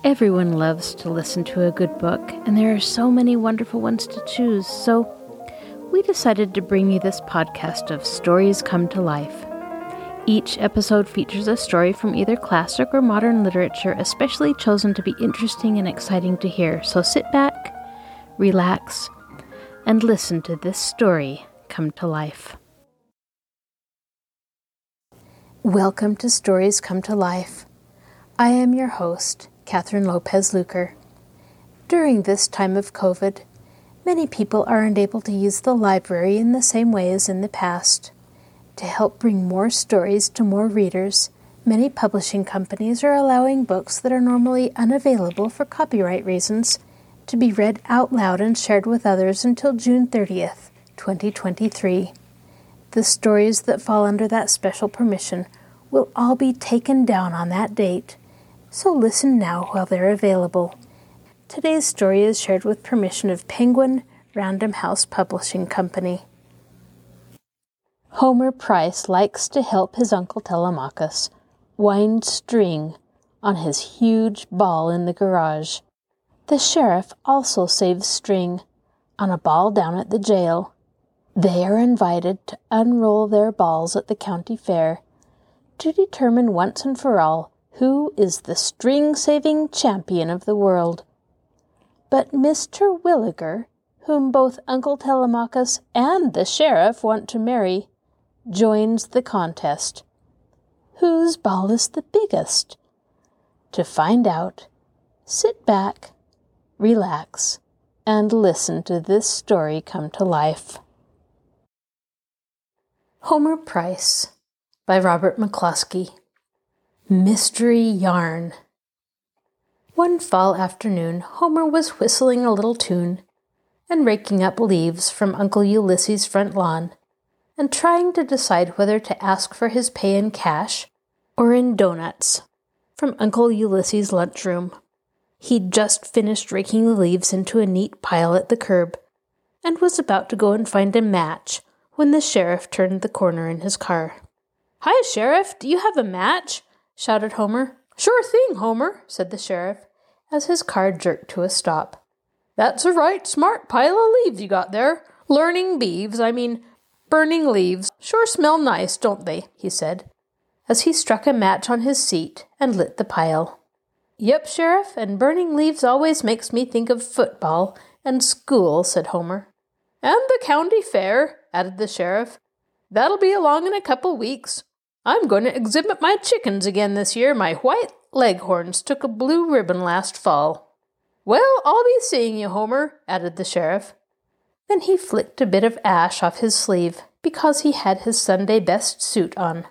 Everyone loves to listen to a good book, and there are so many wonderful ones to choose, so we decided to bring you this podcast of Stories Come to Life. Each episode features a story from either classic or modern literature, especially chosen to be interesting and exciting to hear. So sit back, relax, and listen to this story come to life. Welcome to Stories Come to Life. I am your host, Catherine Lopez Luker. During this time of COVID, many people aren't able to use the library in the same way as in the past. To help bring more stories to more readers, many publishing companies are allowing books that are normally unavailable for copyright reasons to be read out loud and shared with others until June 30th, 2023. The stories that fall under that special permission will all be taken down on that date, so listen now while they're available. Today's story is shared with permission of Penguin Random House Publishing Company. Homer Price likes to help his Uncle Telemachus wind string on his huge ball in the garage. The sheriff also saves string on a ball down at the jail. They are invited to unroll their balls at the county fair to determine once and for all who is the string-saving champion of the world. But Mr. Williger, whom both Uncle Telemachus and the sheriff want to marry, joins the contest. Whose ball is the biggest? To find out, sit back, relax, and listen to this story come to life. Homer Price by Robert McCloskey. Mystery Yarn. One fall afternoon, Homer was whistling a little tune and raking up leaves from Uncle Ulysses' front lawn and trying to decide whether to ask for his pay in cash or in donuts from Uncle Ulysses' lunchroom. He'd just finished raking the leaves into a neat pile at the curb and was about to go and find a match when the sheriff turned the corner in his car. "Hi, Sheriff, do you have a match?" shouted Homer. "Sure thing, Homer," said the sheriff, as his car jerked to a stop. "That's a right smart pile of leaves you got there. Burning leaves. Sure smell nice, don't they?" he said, as he struck a match on his seat and lit the pile. "Yep, Sheriff, and burning leaves always makes me think of football and school," said Homer. "And the county fair," added the sheriff. "That'll be along in a couple weeks. I'm going to exhibit my chickens again this year. My white leghorns took a blue ribbon last fall." "Well, I'll be seeing you, Homer," added the sheriff. Then he flicked a bit of ash off his sleeve because he had his Sunday best suit on,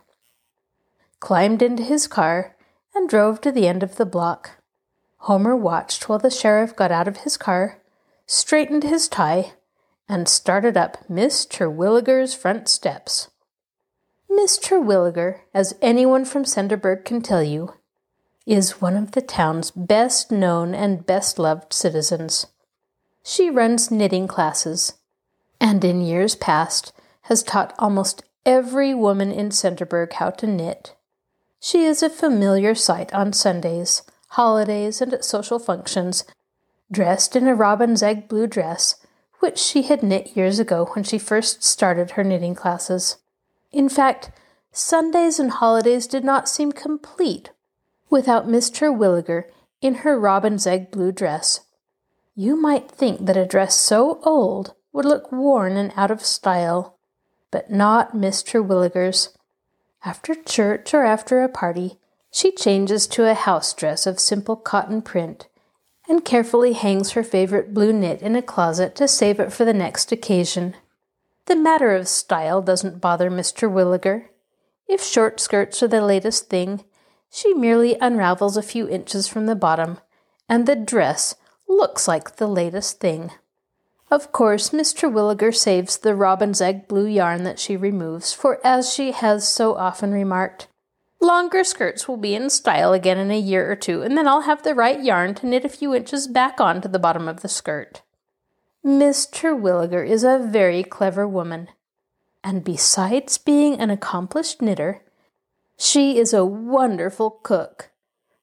climbed into his car, and drove to the end of the block. Homer watched while the sheriff got out of his car, straightened his tie, and started up Miss Terwilliger's front steps. Miss Terwilliger, as anyone from Centerburg can tell you, is one of the town's best known and best loved citizens. She runs knitting classes, and in years past has taught almost every woman in Centerburg how to knit. She is a familiar sight on Sundays, holidays, and at social functions, dressed in a robin's egg blue dress, which she had knit years ago when she first started her knitting classes. In fact, Sundays and holidays did not seem complete without Miss Terwilliger in her robin's egg blue dress. You might think that a dress so old would look worn and out of style, but not Miss Terwilliger's. After church or after a party, she changes to a house dress of simple cotton print and carefully hangs her favorite blue knit in a closet to save it for the next occasion. The matter of style doesn't bother Miss Terwilliger. If short skirts are the latest thing, she merely unravels a few inches from the bottom, and the dress looks like the latest thing. Of course, Miss Terwilliger saves the robin's egg blue yarn that she removes, for as she has so often remarked, longer skirts will be in style again in a year or two, and then I'll have the right yarn to knit a few inches back onto the bottom of the skirt. Miss Terwilliger is a very clever woman, and besides being an accomplished knitter, she is a wonderful cook.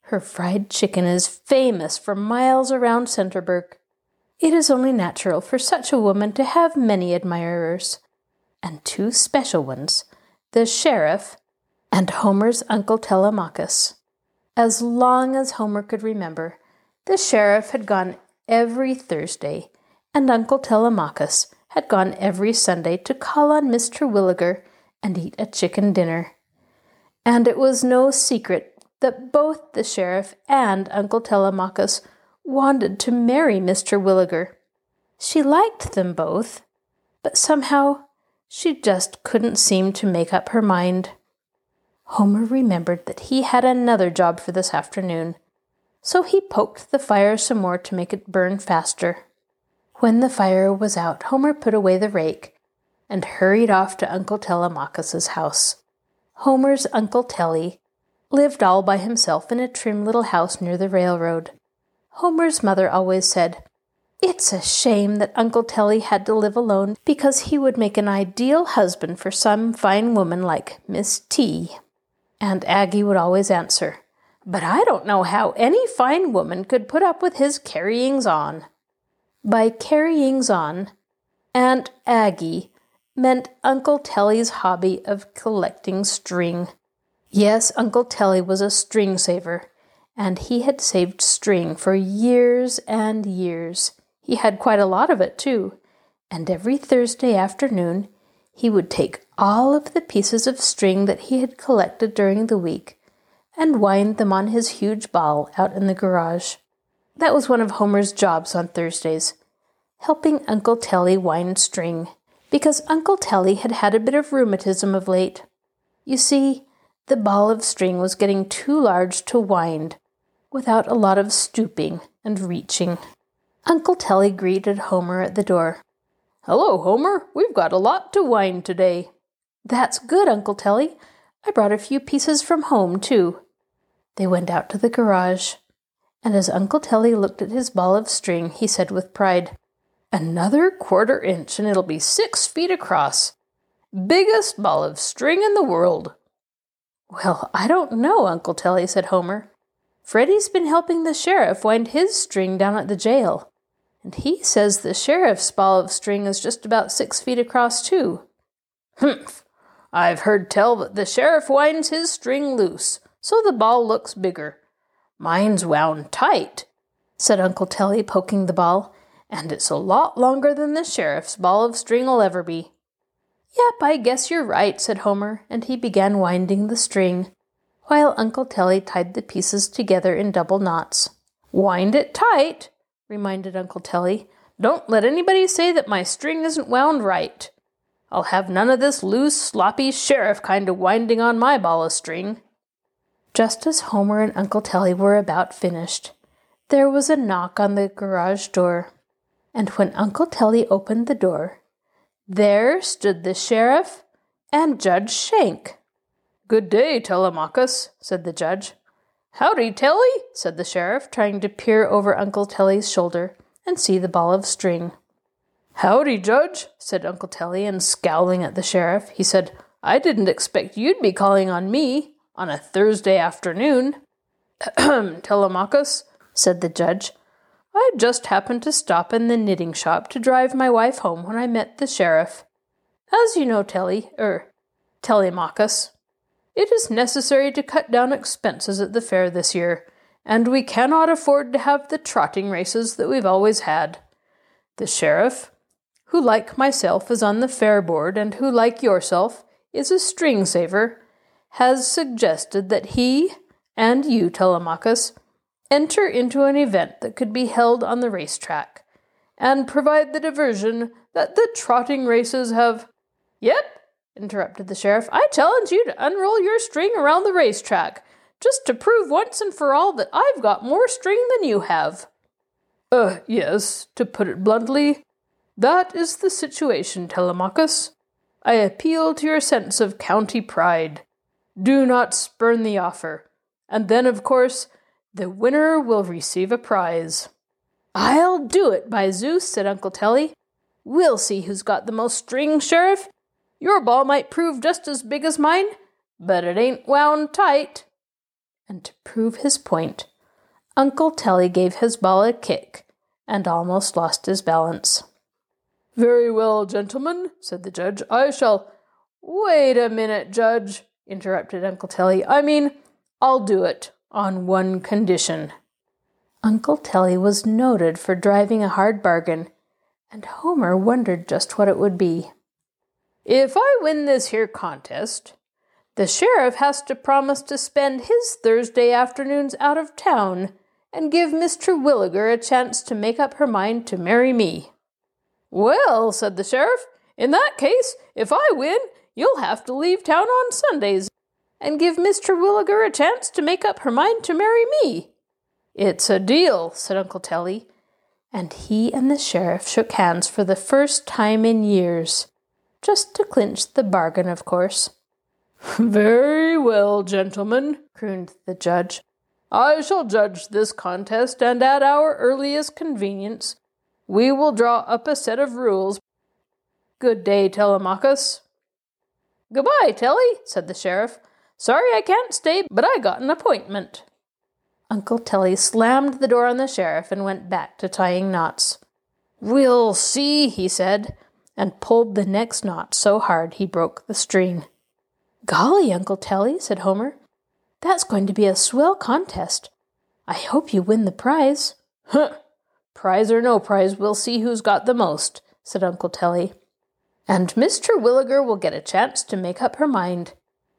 Her fried chicken is famous for miles around Centerburg. It is only natural for such a woman to have many admirers, and two special ones, the sheriff and Homer's Uncle Telemachus. As long as Homer could remember, the sheriff had gone every Thursday, and Uncle Telemachus had gone every Sunday to call on Miss Terwilliger and eat a chicken dinner. And it was no secret that both the sheriff and Uncle Telemachus wanted to marry Miss Terwilliger. She liked them both, but somehow she just couldn't seem to make up her mind. Homer remembered that he had another job for this afternoon, so he poked the fire some more to make it burn faster. When the fire was out, Homer put away the rake and hurried off to Uncle Telemachus's house. Homer's Uncle Telly lived all by himself in a trim little house near the railroad. Homer's mother always said, "It's a shame that Uncle Telly had to live alone, because he would make an ideal husband for some fine woman like Miss T." And Aggie would always answer, "But I don't know how any fine woman could put up with his carryings on." By carryings on, Aunt Aggie meant Uncle Telly's hobby of collecting string. Yes, Uncle Telly was a string saver, and he had saved string for years and years. He had quite a lot of it, too, and every Thursday afternoon he would take all of the pieces of string that he had collected during the week and wind them on his huge ball out in the garage. That was one of Homer's jobs on Thursdays, helping Uncle Telly wind string, because Uncle Telly had had a bit of rheumatism of late. You see, the ball of string was getting too large to wind without a lot of stooping and reaching. Uncle Telly greeted Homer at the door. "Hello, Homer. We've got a lot to wind today." "That's good, Uncle Telly. I brought a few pieces from home, too." They went out to the garage, and as Uncle Telly looked at his ball of string, he said with pride, "Another 1/4 inch, and it'll be 6 feet across. Biggest ball of string in the world." "Well, I don't know, Uncle Telly," said Homer. "Freddie's been helping the sheriff wind his string down at the jail, and he says the sheriff's ball of string is just about 6 feet across, too." "Humph! I've heard tell that the sheriff winds his string loose, so the ball looks bigger. Mine's wound tight," said Uncle Telly, poking the ball, "and it's a lot longer than the sheriff's ball of string'll ever be." "Yep, I guess you're right," said Homer, and he began winding the string, while Uncle Telly tied the pieces together in double knots. "Wind it tight," reminded Uncle Telly. "Don't let anybody say that my string isn't wound right. I'll have none of this loose, sloppy sheriff kind of winding on my ball of string." Just as Homer and Uncle Telly were about finished, there was a knock on the garage door, and when Uncle Telly opened the door, there stood the sheriff and Judge Shank. "Good day, Telemachus," said the judge. "Howdy, Telly," said the sheriff, trying to peer over Uncle Telly's shoulder and see the ball of string. "Howdy, Judge," said Uncle Telly, and scowling at the sheriff, he said, "I didn't expect you'd be calling on me on a Thursday afternoon." "Ahem, Telemachus," said the judge. "I just happened to stop in the knitting shop to drive my wife home when I met the sheriff. As you know, Telemachus, it is necessary to cut down expenses at the fair this year, and we cannot afford to have the trotting races that we've always had. The sheriff, who like myself is on the fair board and who like yourself is a string saver, has suggested that he and you, Telemachus, enter into an event that could be held on the racetrack, and provide the diversion that the trotting races have—" "Yep," interrupted the sheriff. "I challenge you to unroll your string around the racetrack, just to prove once and for all that I've got more string than you have." Yes, to put it bluntly, that is the situation, Telemachus. I appeal to your sense of county pride. Do not spurn the offer, and then, of course, the winner will receive a prize." "I'll do it, by Zeus," said Uncle Telly. "We'll see who's got the most string, Sheriff. Your ball might prove just as big as mine, but it ain't wound tight." and to prove his point, Uncle Telly gave his ball a kick and almost lost his balance. "Very well, gentlemen," said the judge. "I shall—" "Wait a minute, Judge," interrupted Uncle Telly. "I'll do it on one condition." Uncle Telly was noted for driving a hard bargain, and Homer wondered just what it would be. "If I win this here contest, the sheriff has to promise to spend his Thursday afternoons out of town and give Miss Terwilliger a chance to make up her mind to marry me." "Well," said the sheriff, "in that case, if I win, you'll have to leave town on Sundays and give Miss Terwilliger a chance to make up her mind to marry me." "It's a deal," said Uncle Telly, and he and the sheriff shook hands for the first time in years, just to clinch the bargain, of course. "Very well, gentlemen," crooned the judge. "I shall judge this contest, and at our earliest convenience we will draw up a set of rules. Good day, Telemachus." "Goodbye, Telly," said the sheriff. "Sorry I can't stay, but I got an appointment." Uncle Telly slammed the door on the sheriff and went back to tying knots. "We'll see," he said, and pulled the next knot so hard he broke the string. "Golly, Uncle Telly," said Homer, "that's going to be a swell contest. I hope you win the prize." "Huh! Prize or no prize, we'll see who's got the most," said Uncle Telly. "And Miss Terwilliger will get a chance to make up her mind.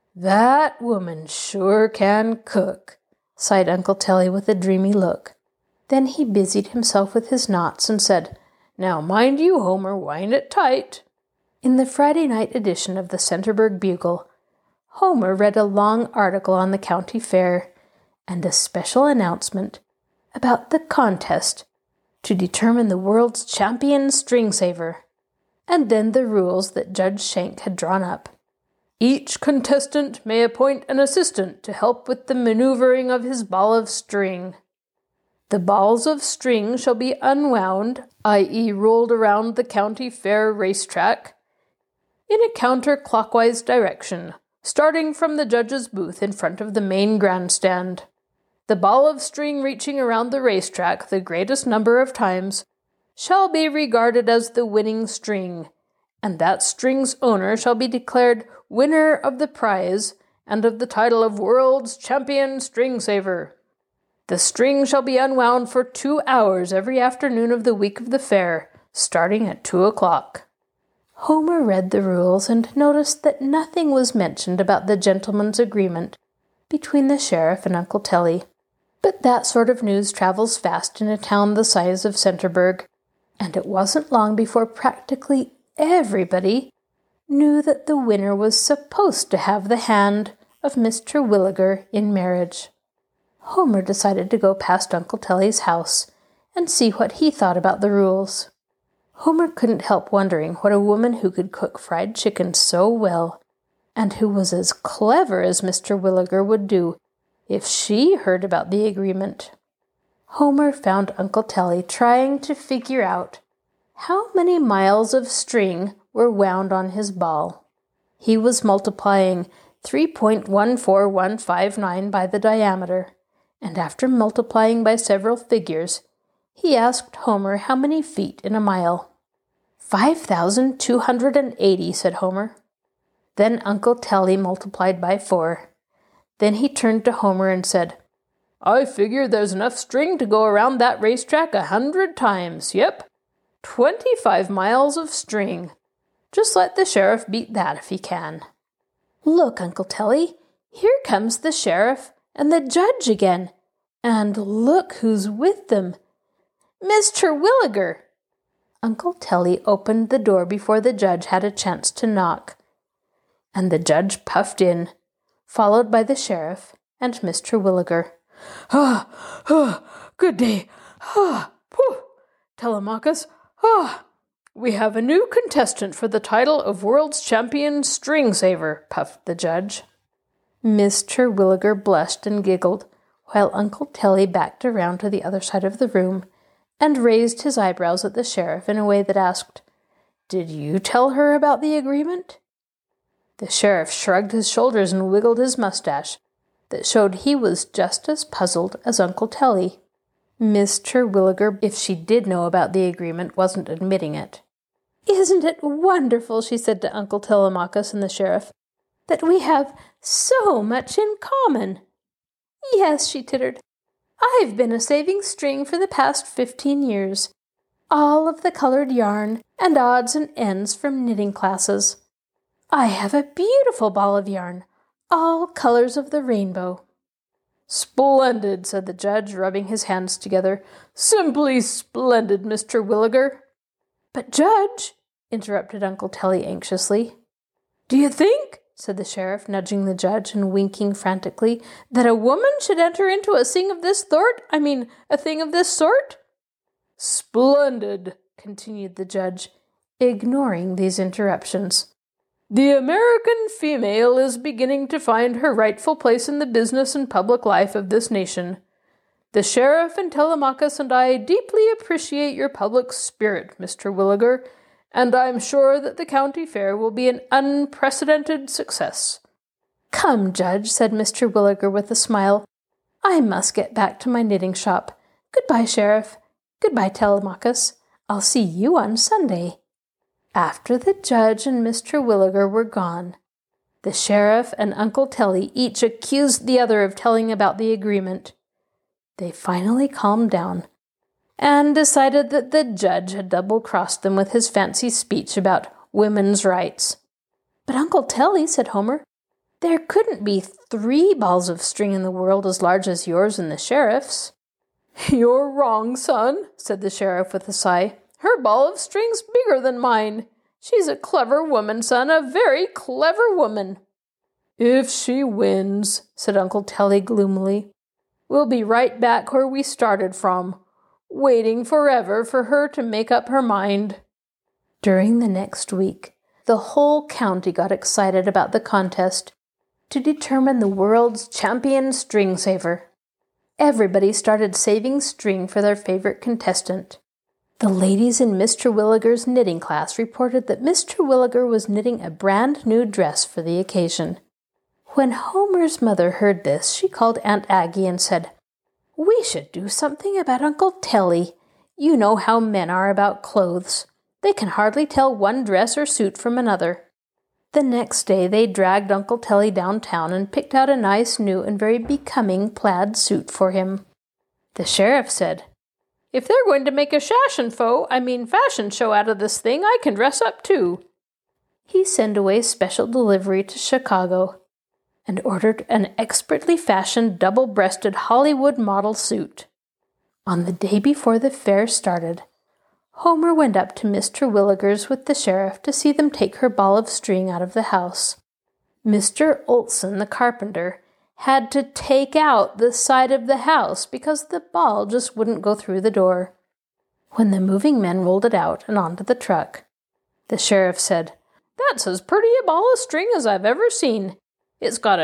That woman sure can cook," sighed Uncle Telly with a dreamy look. Then he busied himself with his knots and said, "Now mind you, Homer, wind it tight." In the Friday night edition of the Centerburg Bugle, Homer read a long article on the county fair and a special announcement about the contest to determine the world's champion string saver, and then the rules that Judge Shank had drawn up. "Each contestant may appoint an assistant to help with the maneuvering of his ball of string. The balls of string shall be unwound, i.e. rolled around the county fair racetrack, in a counterclockwise direction, starting from the judge's booth in front of the main grandstand. The ball of string reaching around the racetrack the greatest number of times shall be regarded as the winning string, and that string's owner shall be declared winner of the prize and of the title of World's Champion String Saver. The string shall be unwound for 2 hours every afternoon of the week of the fair, starting at 2:00. Homer read the rules and noticed that nothing was mentioned about the gentleman's agreement between the sheriff and Uncle Telly. But that sort of news travels fast in a town the size of Centerburg, and it wasn't long before practically everybody knew that the winner was supposed to have the hand of Miss Terwilliger in marriage. Homer decided to go past Uncle Telly's house and see what he thought about the rules. Homer couldn't help wondering what a woman who could cook fried chicken so well, and who was as clever as Miss Terwilliger, would do if she heard about the agreement. Homer found Uncle Telly trying to figure out how many miles of string were wound on his ball. He was multiplying 3.14159 by the diameter, and after multiplying by several figures, he asked Homer how many feet in a mile. 5,280, said Homer. Then Uncle Telly multiplied by 4. Then he turned to Homer and said, "I figure there's enough string to go around that racetrack 100 times. Yep, 25 miles of string. Just let the sheriff beat that if he can." "Look, Uncle Telly, here comes the sheriff and the judge again. And look who's with them. Miss Terwilliger." Uncle Telly opened the door before the judge had a chance to knock, and the judge puffed in, followed by the sheriff and Miss Terwilliger. Good day. Telemachus, we have a new contestant for the title of World's Champion String Saver, puffed the judge. Miss Terwilliger blushed and giggled, while Uncle Telly backed around to the other side of the room and raised his eyebrows at the sheriff in a way that asked, "Did you tell her about the agreement?" The sheriff shrugged his shoulders and wiggled his mustache. that showed he was just as puzzled as Uncle Telly. Miss Terwilliger, if she did know about the agreement, wasn't admitting it. "Isn't it wonderful," she said to Uncle Telemachus and the sheriff, "that we have so much in common?" "Yes," she tittered. "I've been a saving string for the past 15 years. All of the colored yarn and odds and ends from knitting classes. I have a beautiful ball of yarn, all colors of the rainbow." "Splendid," said the judge, rubbing his hands together. "Simply splendid, Miss Terwilliger." "But, Judge," interrupted Uncle Telly anxiously. "Do you think," said the sheriff, nudging the judge and winking frantically, "that a woman should enter into a thing of this sort? "Splendid," continued the judge, ignoring these interruptions. "The American female is beginning to find her rightful place in the business and public life of this nation. The sheriff and Telemachus and I deeply appreciate your public spirit, Mr. Terwilliger, and I'm sure that the county fair will be an unprecedented success." "Come, Judge," said Mr. Terwilliger with a smile. "I must get back to my knitting shop. Goodbye, Sheriff. Goodbye, Telemachus. I'll see you on Sunday." After the judge and Miss Terwilliger were gone, the sheriff and Uncle Telly each accused the other of telling about the agreement. They finally calmed down and decided that the judge had double-crossed them with his fancy speech about women's rights. "But Uncle Telly," said Homer, "there couldn't be 3 balls of string in the world as large as yours and the sheriff's." "You're wrong, son," said the sheriff with a sigh. "Her ball of string's bigger than mine. She's a clever woman, son, a very clever woman." "If she wins," said Uncle Telly gloomily, "we'll be right back where we started from, waiting forever for her to make up her mind." During the next week, the whole county got excited about the contest to determine the world's champion string saver. Everybody started saving string for their favorite contestant. The ladies in Miss Terwilliger's knitting class reported that Miss Terwilliger was knitting a brand new dress for the occasion. When Homer's mother heard this, she called Aunt Aggie and said, "We should do something about Uncle Telly. You know how men are about clothes. They can hardly tell one dress or suit from another." The next day they dragged Uncle Telly downtown and picked out a nice, new, and very becoming plaid suit for him. The sheriff said, "If they're going to make a fashion show out of this thing, I can dress up too." He sent away special delivery to Chicago and ordered an expertly fashioned double-breasted Hollywood model suit. On the day before the fair started, Homer went up to Miss Terwilliger's with the sheriff to see them take her ball of string out of the house. Mr. Olson, the carpenter, had to take out the side of the house because the ball just wouldn't go through the door. When the moving men rolled it out and onto the truck, the sheriff said, "That's as pretty a ball of string as I've ever seen. It's got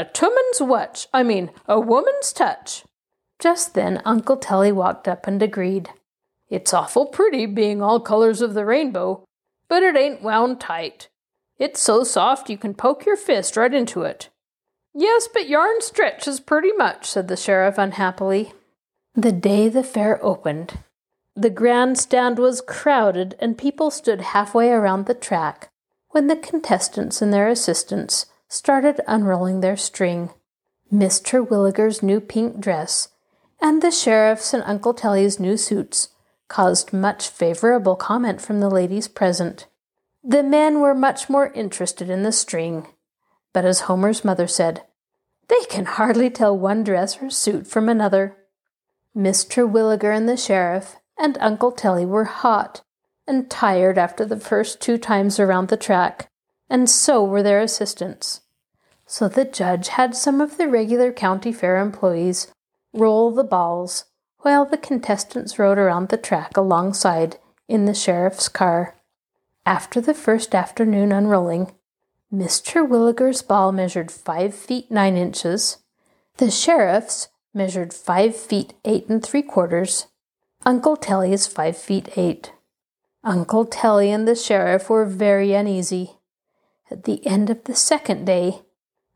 a woman's touch." Just then Uncle Telly walked up and agreed. "It's awful pretty, being all colors of the rainbow, but it ain't wound tight. It's so soft you can poke your fist right into it." "Yes, but yarn stretches pretty much," said the sheriff unhappily. The day the fair opened, the grandstand was crowded and people stood halfway around the track when the contestants and their assistants started unrolling their string. Miss Terwilliger's new pink dress and the sheriff's and Uncle Telly's new suits caused much favorable comment from the ladies present. The men were much more interested in the string, but as Homer's mother said, "They can hardly tell one dress or suit from another." Miss Terwilliger and the sheriff and Uncle Telly were hot and tired after the first 2 times around the track, and so were their assistants. So the judge had some of the regular county fair employees roll the balls while the contestants rode around the track alongside in the sheriff's car. After the first afternoon unrolling, Miss Terwilliger's ball measured 5 feet 9 inches, the sheriff's measured 5 feet 8 3/4, Uncle Telly's 5 feet 8. Uncle Telly and the sheriff were very uneasy. At the end of the second day,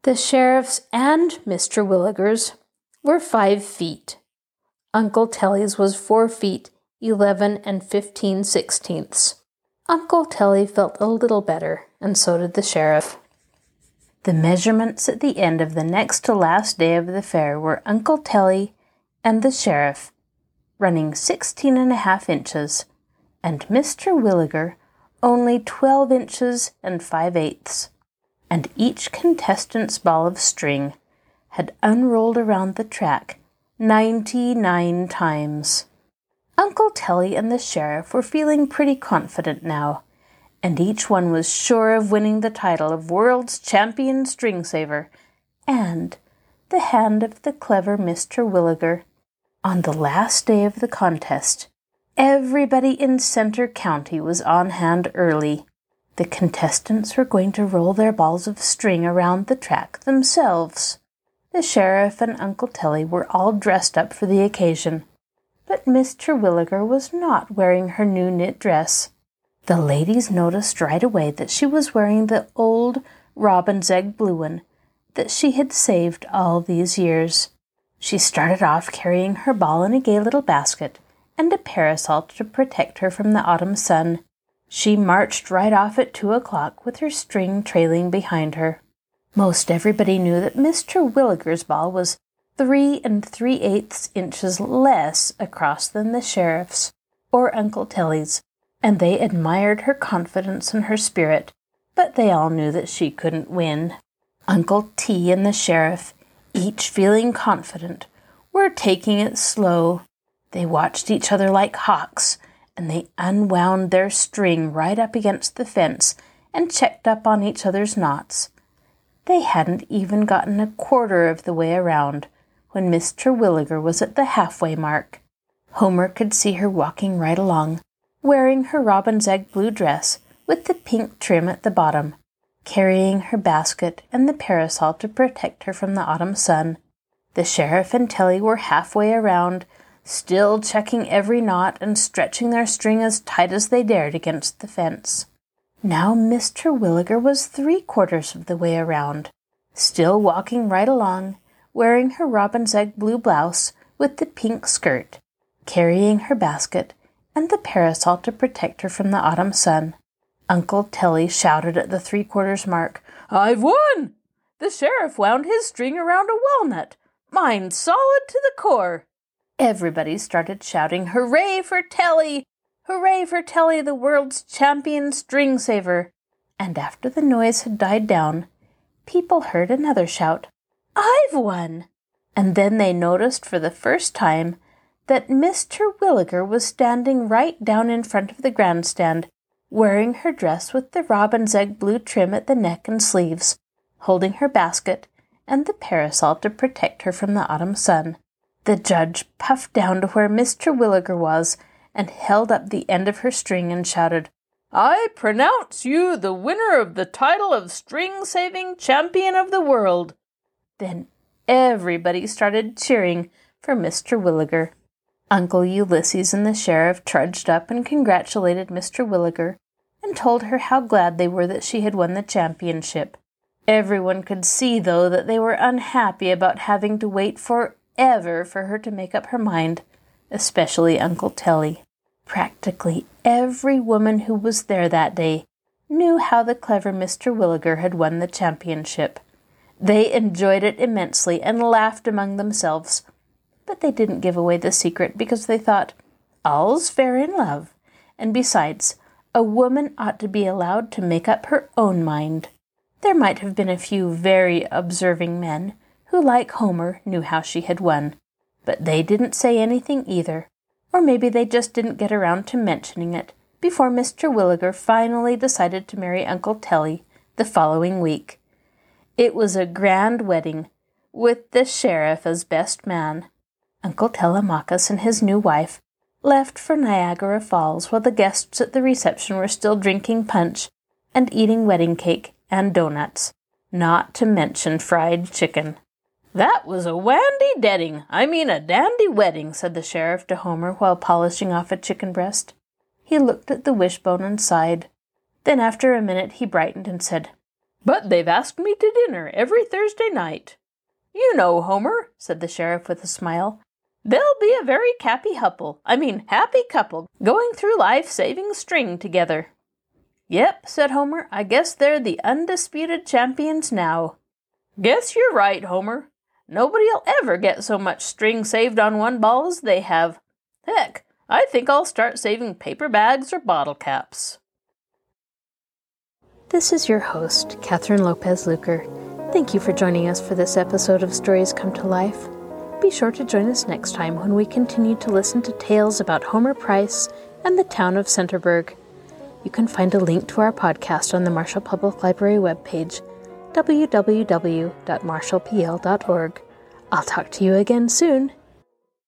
The sheriff's and Mr. Williger's were 5 feet. Uncle Telly's was 4 feet, 11 and 15/16. Uncle Telly felt a little better, and so did the sheriff. The measurements at the end of the next to last day of the fair were Uncle Telly and the sheriff running 16.5 inches, and Mr. Williger only 12 inches and 5/8, and each contestant's ball of string had unrolled around the track 99 times. Uncle Telly and the sheriff were feeling pretty confident now, and each one was sure of winning the title of World's Champion String Saver and the hand of the clever Mr. Williger. On the last day of the contest, everybody in Center County was on hand early. The contestants were going to roll their balls of string around the track themselves. The sheriff and Uncle Telly were all dressed up for the occasion, but Mr. Williger was not wearing her new knit dress. The ladies noticed right away that she was wearing the old robin's egg blue one that she had saved all these years. She started off carrying her ball in a gay little basket and a parasol to protect her from the autumn sun. She marched right off at 2 o'clock with her string trailing behind her. Most everybody knew that Mr. Williger's ball was 3 3/8 inches less across than the sheriff's or Uncle Telly's, and they admired her confidence and her spirit, but they all knew that she couldn't win. Uncle T and the sheriff, each feeling confident, were taking it slow. They watched each other like hawks, and they unwound their string right up against the fence and checked up on each other's knots. They hadn't even gotten a quarter of the way around when Mr. Williger was at the halfway mark. Homer could see her walking right along, wearing her robin's egg blue dress with the pink trim at the bottom, carrying her basket and the parasol to protect her from the autumn sun. The sheriff and Telly were halfway around, still checking every knot and stretching their string as tight as they dared against the fence. Now Mr. Williger was 3/4 of the way around, still walking right along, wearing her robin's egg blue blouse with the pink skirt, carrying her basket and the parasol to protect her from the autumn sun. Uncle Telly shouted at the 3/4 mark, "I've won! The sheriff wound his string around a walnut. Mine's solid to the core." Everybody started shouting, "Hooray for Telly! Hooray for Telly, the world's champion string saver!" And after the noise had died down, people heard another shout, "I've won!" And then they noticed for the first time that Mr. Williger was standing right down in front of the grandstand, wearing her dress with the robin's egg blue trim at the neck and sleeves, holding her basket and the parasol to protect her from the autumn sun. The judge puffed down to where Mr. Williger was and held up the end of her string and shouted, "I pronounce you the winner of the title of string-saving champion of the world." Then everybody started cheering for Mr. Williger. Uncle Ulysses and the sheriff trudged up and congratulated Mr. Williger and told her how glad they were that she had won the championship. Everyone could see, though, that they were unhappy about having to wait forever for her to make up her mind, especially Uncle Telly. Practically every woman who was there that day knew how the clever Mr. Williger had won the championship. They enjoyed it immensely and laughed among themselves, but they didn't give away the secret because they thought, all's fair in love, and besides, a woman ought to be allowed to make up her own mind. There might have been a few very observing men who, like Homer, knew how she had won, but they didn't say anything either, or maybe they just didn't get around to mentioning it before Mr. Williger finally decided to marry Uncle Telly the following week. It was a grand wedding, with the sheriff as best man. Uncle Telemachus and his new wife left for Niagara Falls while the guests at the reception were still drinking punch and eating wedding cake and donuts, not to mention fried chicken. "That was a a dandy wedding," said the sheriff to Homer while polishing off a chicken breast. He looked at the wishbone and sighed. Then after a minute he brightened and said, But they've asked me to dinner every Thursday night. You know, Homer, said the sheriff with a smile. They'll be a very happy couple, going through life saving string together. Yep, said Homer, I guess they're the undisputed champions now. Guess you're right, Homer. Nobody'll ever get so much string saved on one ball as they have. Heck, I think I'll start saving paper bags or bottle caps. This is your host, Catherine Lopez Luker. Thank you for joining us for this episode of Stories Come to Life. Be sure to join us next time when we continue to listen to tales about Homer Price and the town of Centerburg. You can find a link to our podcast on the Marshall Public Library webpage, www.marshallpl.org. I'll talk to you again soon.